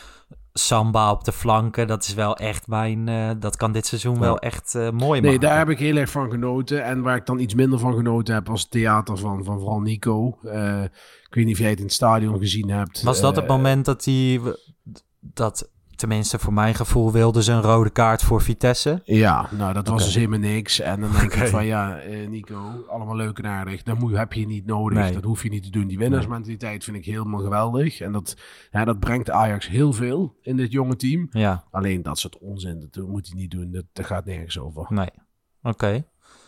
Samba op de flanken, dat is wel echt mijn... Uh, dat kan dit seizoen ja. wel echt uh, mooi maken. Nee, daar heb ik heel erg van genoten. En waar ik dan iets minder van genoten heb, was het theater van, van vooral Nico. Uh, ik weet niet of jij het in het stadion gezien hebt. Was dat uh, het moment dat hij... dat tenminste voor mijn gevoel wilde ze een rode kaart voor Vitesse? Ja, nou dat was okay. dus helemaal niks. En dan denk okay. ik van ja, uh, Nico, allemaal leuk en aardig. Dat moet, heb je niet nodig, nee. dat hoef je niet te doen. Die winnaarsmentaliteit vind ik helemaal geweldig. En dat, ja, dat brengt Ajax heel veel in dit jonge team. Ja. Alleen dat soort onzin, dat moet hij niet doen. Dat, dat gaat nergens over. Nee, oké. Okay.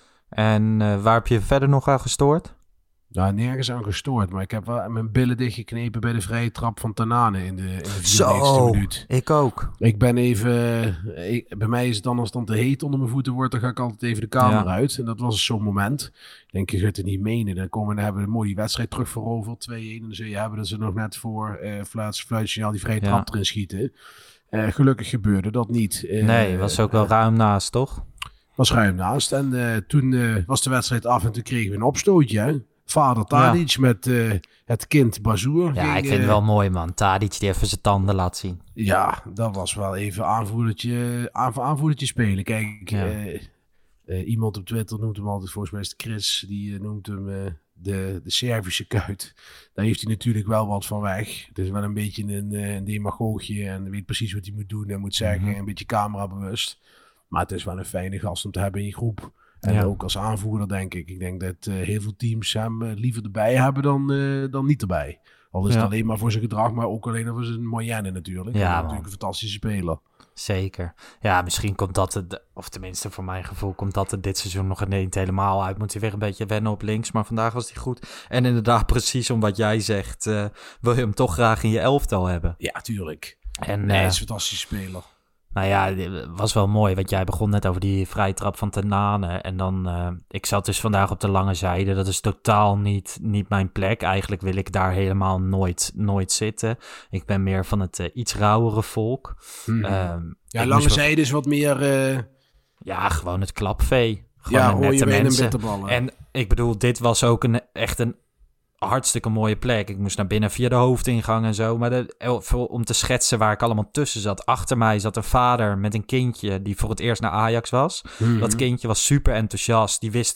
En uh, waar heb je verder nog aan gestoord? Nou, nergens aan gestoord. Maar ik heb wel mijn billen dichtgeknepen bij de vrije trap van Tanane in de, in de vierentwintigste minuut. Ik ook. Ik ben even... Ik, bij mij is het dan als het dan te heet onder mijn voeten wordt, dan ga ik altijd even de kamer ja. uit. En dat was zo'n moment. Ik denk, je gaat het niet menen. Dan komen dan hebben we mooi die wedstrijd terug veroverd. twee-een. En dan zul je hebben dat ze nog net voor uh, fluitje, fluitje, al die vrije ja. trap erin schieten. Uh, gelukkig gebeurde dat niet. Uh, nee, was ook wel uh, ruim naast, toch? Was ruim naast. En uh, toen uh, was de wedstrijd af en toen kregen we een opstootje, hè? Vader Tadic ja. met uh, het kind Bazoer. Ja, ging, ik vind het wel mooi, man. Tadic die even zijn tanden laat zien. Ja, dat was wel even aanvoerdertje, aanv- aanvoerdertje spelen. Kijk, ja. uh, uh, iemand op Twitter noemt hem altijd, volgens mij is het Chris, die uh, noemt hem uh, de, de Servische kuit. Daar heeft hij natuurlijk wel wat van weg. Het is wel een beetje een, uh, een demagoogje en weet precies wat hij moet doen en moet zeggen. Mm-hmm. Een beetje camerabewust. Maar het is wel een fijne gast om te hebben in je groep. En ja. ook als aanvoerder, denk ik. Ik denk dat uh, heel veel teams hem uh, liever erbij hebben dan, uh, dan niet erbij. Al is ja. het alleen maar voor zijn gedrag, maar ook alleen voor zijn moyenne natuurlijk. Ja, natuurlijk een fantastische speler. Zeker. Ja, misschien komt dat, het, of tenminste voor mijn gevoel, komt dat er dit seizoen nog niet helemaal uit. Moet hij weer een beetje wennen op links, maar vandaag was hij goed. En inderdaad, precies om wat jij zegt, uh, wil je hem toch graag in je elftal hebben. Ja, tuurlijk. En, nee, uh, hij is een fantastische speler. Nou ja, het was wel mooi, want jij begon net over die vrije trap van Tanane. En dan, uh, ik zat dus vandaag op de lange zijde. Dat is totaal niet, niet mijn plek. Eigenlijk wil ik daar helemaal nooit, nooit zitten. Ik ben meer van het uh, iets rauwere volk. Mm-hmm. Um, ja, lange zijde is wat meer... Uh... Ja, gewoon het klapvee. Gewoon ja, een nette mensen. En, en ik bedoel, dit was ook een, echt een hartstikke mooie plek. Ik moest naar binnen via de hoofdingang en zo. Maar de, om te schetsen waar ik allemaal tussen zat. Achter mij zat een vader met een kindje die voor het eerst naar Ajax was. Mm-hmm. Dat kindje was super enthousiast. Die wist...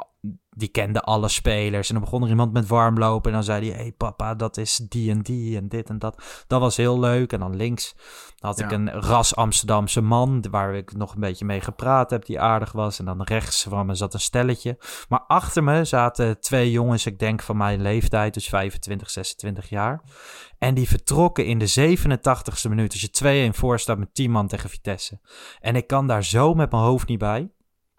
Die kende alle spelers. En dan begon er iemand met warmlopen. En dan zei hij, hé hey papa, dat is die en die en dit en dat. Dat was heel leuk. En dan links had ja. ik een ras Amsterdamse man, waar ik nog een beetje mee gepraat heb, die aardig was. En dan rechts van me zat een stelletje. Maar achter me zaten twee jongens, ik denk van mijn leeftijd, dus vijfentwintig, zesentwintig jaar. En die vertrokken in de zevenentachtigste minuut. Dus je twee-een voor staat met tien man tegen Vitesse. En ik kan daar zo met mijn hoofd niet bij.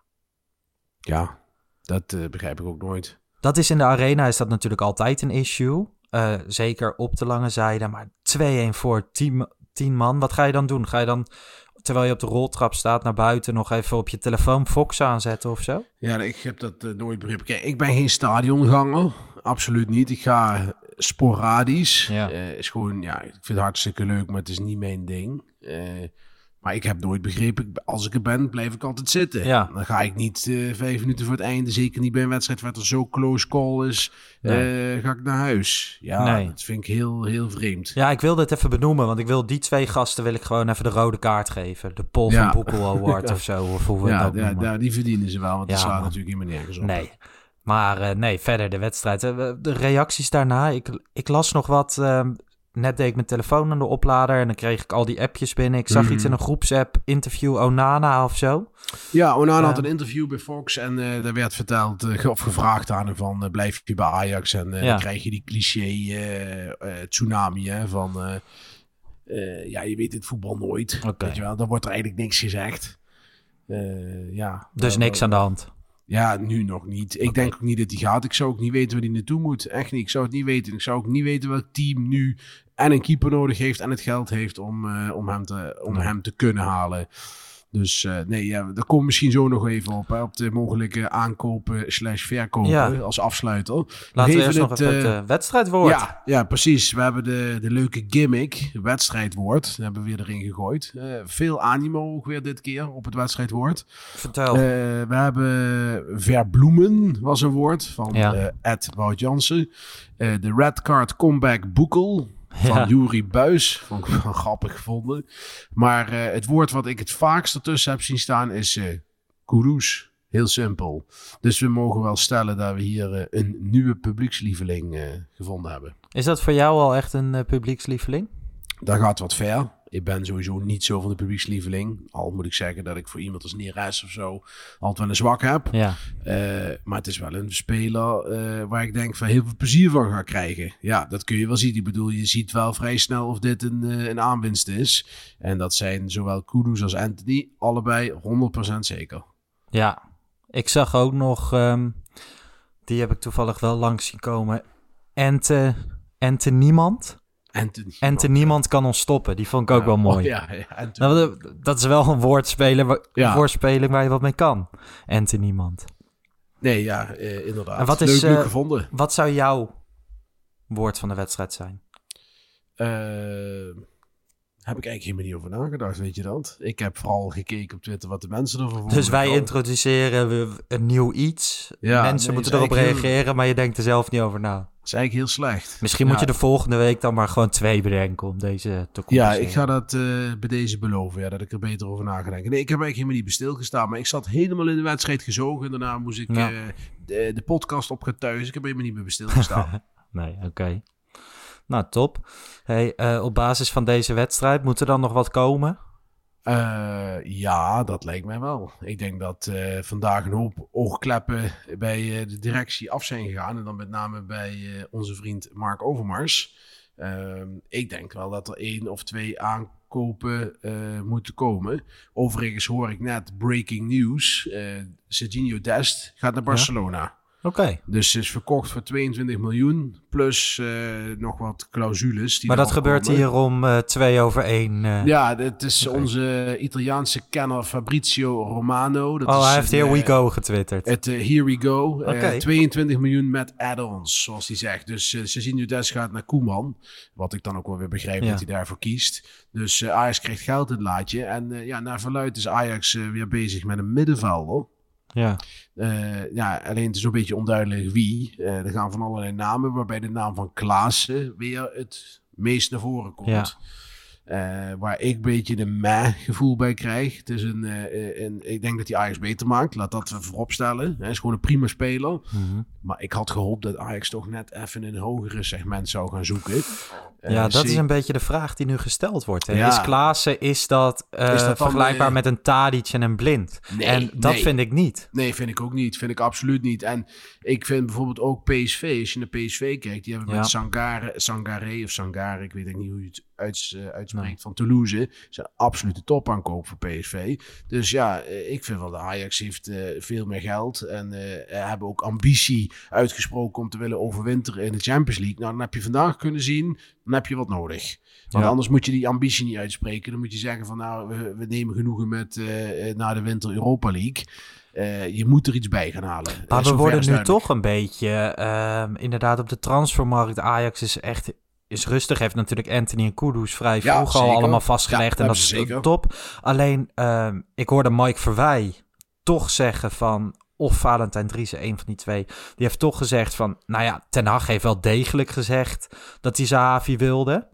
Ja. Dat uh, begrijp ik ook nooit. Dat is in de arena is dat natuurlijk altijd een issue. Uh, zeker op de lange zijde. Maar twee-een voor tien man. Wat ga je dan doen? Ga je dan, terwijl je op de roltrap staat, naar buiten nog even op je telefoon Fox aanzetten of zo? Ja, ik heb dat uh, nooit begrepen. Kijk, ik ben geen stadionganger. Absoluut niet. Ik ga sporadisch. Ja. Uh, is gewoon, ja, ik vind het hartstikke leuk, maar het is niet mijn ding. Uh, Maar ik heb nooit begrepen, als ik er ben, blijf ik altijd zitten. Ja. Dan ga ik niet uh, vijf minuten voor het einde, zeker niet bij een wedstrijd waar er zo close call is, nee. uh, ga ik naar huis. Ja, nee. Dat vind ik heel, heel vreemd. Ja, ik wilde het even benoemen, want ik wil die twee gasten wil ik gewoon even de rode kaart geven. De Paul van ja. Boekel Award ja. of zo, of hoe we ja, dat ja, noemen. Ja, die verdienen ze wel, want ja, dat slaat natuurlijk helemaal nergens op. Nee, maar uh, nee, verder de wedstrijd. Uh, de reacties daarna, ik, ik las nog wat... Uh, Net deed ik mijn telefoon aan de oplader en dan kreeg ik al die appjes binnen. Ik zag mm. iets in een groepsapp, interview Onana of zo. Ja, Onana uh, had een interview bij Fox en uh, daar werd verteld uh, of gevraagd aan hem van uh, blijf je bij Ajax en uh, ja. dan krijg je die cliché uh, uh, tsunami hè, van uh, uh, ja, je weet het voetbal nooit. Okay. Weet je wel, dan wordt er eigenlijk niks gezegd. Uh, ja, dus uh, niks aan de hand. Ja, nu nog niet. Ik okay. denk ook niet dat hij gaat. Ik zou ook niet weten waar hij naartoe moet. Echt niet. Ik zou het niet weten. Ik zou ook niet weten welk team nu en een keeper nodig heeft en het geld heeft om, uh, om, hem, te, om nee. hem te kunnen halen. Dus uh, nee, ja, daar komt misschien zo nog even op. Hè, op de mogelijke aankopen slash verkopen ja. als afsluiter. Laten we eerst nog even het uh, wedstrijdwoord. Ja, ja, precies. We hebben de, de leuke gimmick, wedstrijdwoord. Dat hebben we weer erin gegooid. Uh, veel animo ook weer dit keer op het wedstrijdwoord. Vertel. Uh, we hebben verbloemen was een woord van ja. uh, Ed Wout Jansen. Uh, de red card comeback Boekel. van Ja. Juri Buis. Vond ik wel grappig gevonden. Maar uh, het woord wat ik het vaakst ertussen heb zien staan is uh, Kudus. Heel simpel. Dus we mogen wel stellen dat we hier uh, een nieuwe publiekslieveling uh, gevonden hebben. Is dat voor jou al echt een uh, publiekslieveling? Dat gaat wat ver. Ik ben sowieso niet zo van de publiekslieveling. Al moet ik zeggen dat ik voor iemand als Neres of zo altijd wel een zwak heb. Ja. Uh, maar het is wel een speler uh, waar ik denk van heel veel plezier van ga krijgen. Ja, dat kun je wel zien. Ik bedoel, je ziet wel vrij snel of dit een, uh, een aanwinst is. En dat zijn zowel Kudus als Antony allebei honderd procent zeker. Ja, ik zag ook nog, um, die heb ik toevallig wel langs zien komen, Ente, Ente Niemand. Ente Ente Niemand kan ons stoppen. Die vond ik ook ja, wel mooi. Oh, ja, ja, nou, dat is wel een woordspeling, een ja. woordspeling waar je wat mee kan. Ente Niemand. Nee, ja, uh, inderdaad. En wat leuk, is, leuk uh, gevonden. Wat zou jouw woord van de wedstrijd zijn? Uh, heb ik eigenlijk helemaal niet over nagedacht, weet je dat? Ik heb vooral gekeken op Twitter wat de mensen ervan vonden. Dus wij introduceren een nieuw iets. Ja, mensen nee, moeten erop reageren, heel... maar je denkt er zelf niet over na. Dat is eigenlijk heel slecht. Misschien ja. moet je de volgende week dan maar gewoon twee bedenken om deze te compenseren. Ja, ik ga dat uh, bij deze beloven, ja, dat ik er beter over na ga denken. Nee, ik heb eigenlijk helemaal niet bij stilgestaan, maar ik zat helemaal in de wedstrijd gezogen. En daarna moest ik ja. uh, de, de podcast opgetuigen. Ik heb helemaal niet meer bij stilgestaan. Nee, oké. Okay. Nou, top. Hey, uh, op basis van deze wedstrijd, moet er dan nog wat komen? Uh, ja, dat lijkt mij wel. Ik denk dat uh, vandaag een hoop oogkleppen bij uh, de directie af zijn gegaan. En dan met name bij uh, onze vriend Mark Overmars. Uh, ik denk wel dat er één of twee aankopen uh, moeten komen. Overigens hoor ik net breaking news. Uh, Serginho Dest gaat naar Barcelona. Ja? Oké. Okay. Dus is verkocht voor tweeëntwintig miljoen plus uh, nog wat clausules. Die maar dat gebeurt komen. hier om uh, twee over één. Uh... Ja, het is okay. onze Italiaanse kenner Fabrizio Romano. Dat oh, is hij heeft het, Here uh, We Go getwitterd. Het uh, Here We Go. Okay. Uh, tweeëntwintig miljoen met add-ons, zoals hij zegt. Dus uh, Serginho Dest gaat naar Koeman. Wat ik dan ook wel weer begrijp ja. dat hij daarvoor kiest. Dus uh, Ajax krijgt geld in het laadje. En uh, ja, naar verluidt is Ajax uh, weer bezig met een middenvelder. Ja. Uh, ja, alleen het is een beetje onduidelijk wie. Uh, er gaan van allerlei namen, waarbij de naam van Klaassen weer het meest naar voren komt. Ja. Uh, waar ik een beetje de meh gevoel bij krijg. Het is een, uh, een, ik denk dat hij Ajax beter maakt. Laat dat we voorop stellen. Hij is gewoon een prima speler. Mm-hmm. Maar ik had gehoopt dat Ajax toch net even in een hogere segment zou gaan zoeken. Uh, ja, dat zie... is een beetje de vraag die nu gesteld wordt. Hè? Ja. Is Klaassen, is dat, uh, is dat vergelijkbaar dan, uh... met een Tadic en een Blind? Nee, en dat nee. vind ik niet. Nee, vind ik ook niet. Vind ik absoluut niet. En ik vind bijvoorbeeld ook P S V, als je naar P S V kijkt, die hebben ja. met Sangare, Sangare of Sangare, ik weet niet hoe je het uits, uh, uitspreekt, nee. van Toulouse, is een absolute topaankoop voor P S V. Dus ja, ik vind wel de Ajax heeft uh, veel meer geld en uh, hebben ook ambitie uitgesproken om te willen overwinteren in de Champions League. Nou, dan heb je vandaag kunnen zien, dan heb je wat nodig. Want ja. anders moet je die ambitie niet uitspreken. Dan moet je zeggen van nou, we, we nemen genoegen met uh, na de winter Europa League. Uh, je moet er iets bij gaan halen. Maar uh, we worden nu duidelijk. toch een beetje, uh, inderdaad op de transfermarkt. Ajax is echt is rustig. Heeft natuurlijk Antony en Kudus vrij ja, vroeg al allemaal vastgelegd. Ja, en dat is zeker. top. Alleen, uh, ik hoorde Mike Verwij toch zeggen van, of Valentijn Driessen, een van die twee. Die heeft toch gezegd van, nou ja, Ten Hag heeft wel degelijk gezegd dat hij Zahavi wilde.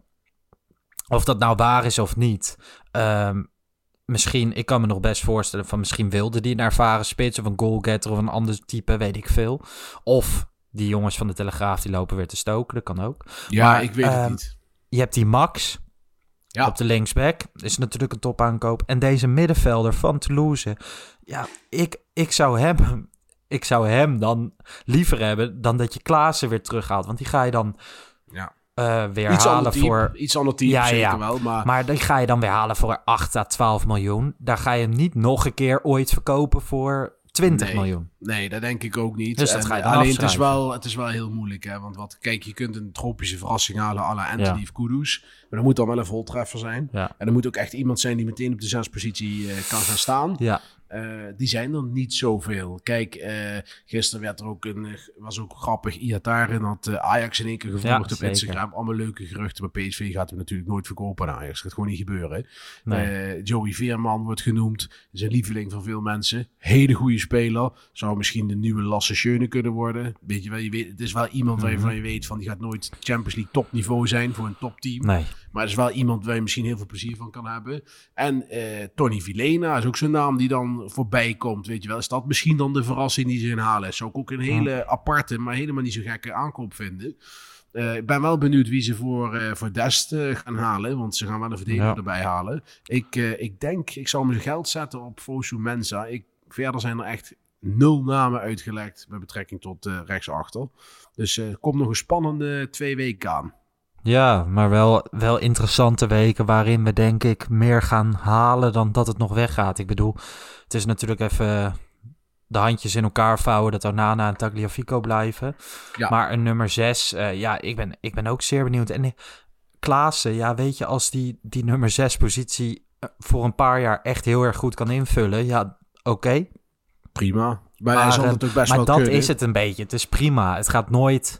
Of dat nou waar is of niet. Um, misschien, ik kan me nog best voorstellen van misschien wilde die een ervaren spits of een goalgetter of een ander type, weet ik veel. Of die jongens van de Telegraaf die lopen weer te stoken, dat kan ook. Ja, maar, ik weet um, het niet. Je hebt die Max ja. op de linksback. Is natuurlijk een topaankoop. En deze middenvelder van Toulouse. Ja, ik, ik zou hem... Ik zou hem dan liever hebben dan dat je Klaassen weer terughaalt. Want die ga je dan... Ja. Uh, weer iets halen type, voor... Iets ander type, ja, zeker ja. wel. Maar... maar die ga je dan weer halen voor acht à twaalf miljoen. Daar ga je hem niet nog een keer ooit verkopen voor twintig nee, miljoen. Nee, dat denk ik ook niet. Dus dat en, ga je dan alleen het is, wel, afschrijven. het is wel heel moeilijk. Hè? Want wat, kijk, je kunt een tropische verrassing halen à la Antony Ja. of Kudus. Maar dat moet dan wel een voltreffer zijn. Ja. En er moet ook echt iemand zijn die meteen op de zespositie uh, kan gaan staan. Ja. Uh, die zijn er niet zoveel. Kijk, uh, gisteren werd er ook een, was ook grappig, Iataren had uh, Ajax in één keer gevolgd ja, op zeker. Instagram. Allemaal leuke geruchten, maar P S V gaat hem natuurlijk nooit verkopen aan Ajax. Dat gaat gewoon niet gebeuren. Nee. Uh, Joey Veerman wordt genoemd, is een lieveling van veel mensen. Hele goede speler. Zou misschien de nieuwe Lasse Schöne kunnen worden. Weet je wel, je weet, het is wel iemand mm-hmm. waarvan je weet van die gaat nooit Champions League topniveau zijn voor een topteam. Nee. Maar het is wel iemand waar je misschien heel veel plezier van kan hebben. En uh, Tony Vilena is ook zo'n naam die dan voorbij komt. Weet je wel, is dat misschien dan de verrassing die ze inhalen? Zou ik ook een hele ja. aparte, maar helemaal niet zo gekke aankoop vinden. Uh, ik ben wel benieuwd wie ze voor, uh, voor Dest uh, gaan halen. Want ze gaan wel een verdediger ja. erbij halen. Ik, uh, ik denk, ik zal mijn geld zetten op Fosu Mensah. Ik, verder zijn er echt nul namen uitgelekt met betrekking tot uh, rechtsachter. Dus er uh, komt nog een spannende twee weken aan. Ja, maar wel, wel interessante weken waarin we denk ik meer gaan halen dan dat het nog weggaat. Ik bedoel, het is natuurlijk even de handjes in elkaar vouwen dat Onana en Tagliafico blijven. Ja. Maar een nummer zes, uh, ja, ik ben, ik ben ook zeer benieuwd. En Klaassen, ja, weet je, als die, die nummer zes positie voor een paar jaar echt heel erg goed kan invullen, ja, oké. Okay. Prima. Maar, maar hij zal het ook best maar wel dat kunnen. is het een beetje. Het is prima. Het gaat nooit...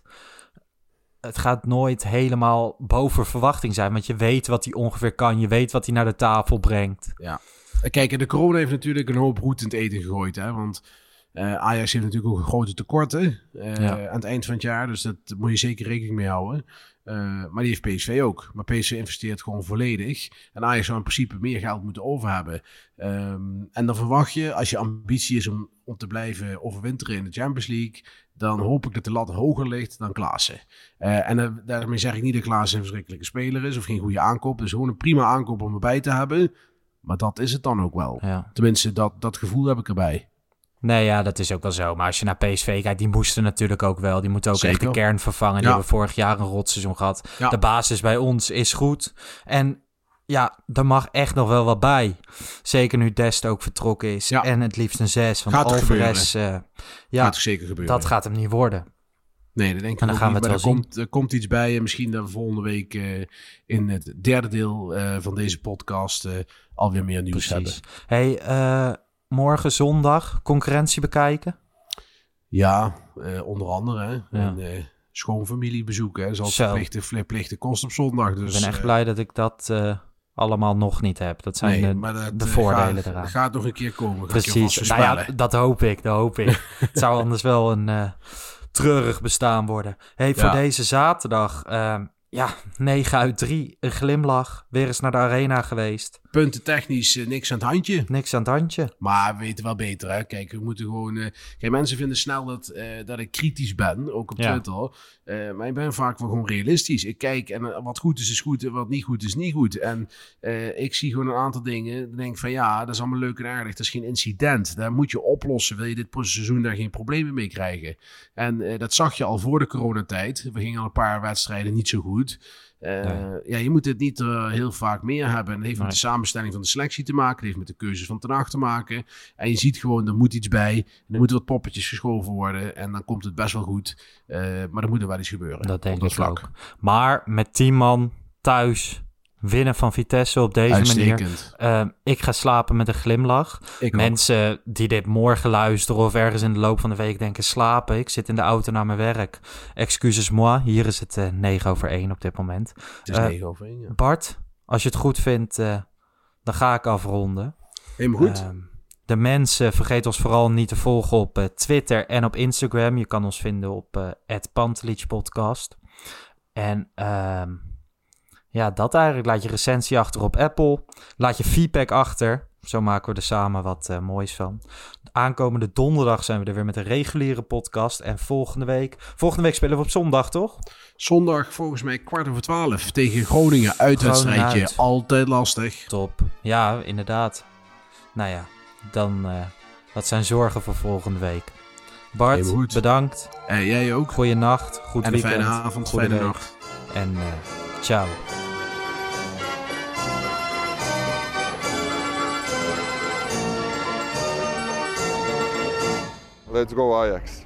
Het gaat nooit helemaal boven verwachting zijn. Want je weet wat hij ongeveer kan. Je weet wat hij naar de tafel brengt. Ja. Kijk, de corona heeft natuurlijk een hoop roet in het eten gegooid. Hè? Want uh, Ajax heeft natuurlijk ook grote tekorten uh, ja. aan het eind van het jaar. Dus dat moet je zeker rekening mee houden. Uh, maar die heeft P S V ook. Maar P S V investeert gewoon volledig. En Ajax zou in principe meer geld moeten over hebben. Um, en dan verwacht je, als je ambitie is om, om te blijven overwinteren in de Champions League, dan hoop ik dat de lat hoger ligt dan Klaassen. Uh, en uh, daarmee zeg ik niet dat Klaassen een verschrikkelijke speler is of geen goede aankoop. Dus gewoon een prima aankoop om erbij te hebben. Maar dat is het dan ook wel. Ja. Tenminste, dat, dat gevoel heb ik erbij. Nee, ja, dat is ook wel zo. Maar als je naar P S V kijkt, die moesten natuurlijk ook wel. Die moeten ook Zeker. echt de kern vervangen. Die ja. hebben vorig jaar een rotseizoen gehad. Ja. De basis bij ons is goed. En ja, er mag echt nog wel wat bij. Zeker nu Dest ook vertrokken is. Ja. En het liefst een zes. Want gaat Alvarez, uh, ja, gaat zeker gebeuren. Dat gaat hem niet worden. Nee, dat denk ik en dan gaan niet, we het maar wel er komt, er komt iets bij. En misschien dan volgende week uh, in het derde deel uh, van deze podcast uh, alweer meer nieuws Precies. hebben. Hey, uh, morgen zondag concurrentie bekijken? Ja, uh, onder andere. Hè. Ja. En, uh, schoonfamilie bezoeken. Zoals verplichte, verplichte kost op zondag. Dus, ik ben echt uh, blij dat ik dat uh, allemaal nog niet heb. Dat zijn nee, de, maar dat, de voordelen gaat, eraan. Dat gaat nog een keer komen. Precies. Nou ja, dat hoop ik. Dat hoop ik. Het zou anders wel een uh, treurig bestaan worden. Hey, voor ja. deze zaterdag... Uh, Ja, negen uit drie. Een glimlach. Weer eens naar de arena geweest. Punten technisch uh, niks aan het handje. Niks aan het handje. Maar we weten wel beter, hè. Kijk, we moeten gewoon... Uh, kijk, mensen vinden snel dat, uh, dat ik kritisch ben. Ook op ja. Twitter. Uh, maar ik ben vaak wel gewoon realistisch. Ik kijk en uh, wat goed is, is goed. En wat niet goed is, niet goed. En uh, ik zie gewoon een aantal dingen. Dan denk ik van ja, dat is allemaal leuk en aardig. Dat is geen incident. Daar moet je oplossen. Wil je dit seizoen daar geen problemen mee krijgen? En uh, dat zag je al voor de coronatijd. We gingen al een paar wedstrijden niet zo goed. Uh, nee. Ja, je moet het niet uh, heel vaak meer hebben. En dat heeft nee. met de samenstelling van de selectie te maken. Dat heeft met de keuzes van Ten Hag te maken. En je ziet gewoon, er moet iets bij. En er moeten wat poppetjes geschoven worden. En dan komt het best wel goed. Uh, maar er moet er wel iets gebeuren. Dat denk dat ik vlak. ook. Maar met tien man thuis winnen van Vitesse op deze manier. Uh, ik ga slapen met een glimlach. Ik Mensen ook. die dit morgen luisteren of ergens in de loop van de week denken slapen. Ik zit in de auto naar mijn werk. Excuses moi. Hier is het uh, negen over één op dit moment. Het is uh, negen over één, ja. Bart, als je het goed vindt, uh, dan ga ik afronden. Helemaal goed. Uh, de mensen, vergeet ons vooral niet te volgen op uh, Twitter en op Instagram. Je kan ons vinden op uh, at Pantelich Podcast. En... Uh, Ja, dat eigenlijk. Laat je recensie achter op Apple. Laat je feedback achter. Zo maken we er samen wat uh, moois van. Aankomende donderdag zijn we er weer met een reguliere podcast. En volgende week... Volgende week spelen we op zondag, toch? Zondag volgens mij kwart over twaalf tegen Groningen. Uitwedstrijdje. Uit. Altijd lastig. Top. Ja, inderdaad. Nou ja, dan... Uh, dat zijn zorgen voor volgende week. Bart, bedankt. En jij ook. Goeienacht. Goed en weekend. En een fijne avond. Goede fijne week. nacht. En uh, ciao. Let's go Ajax.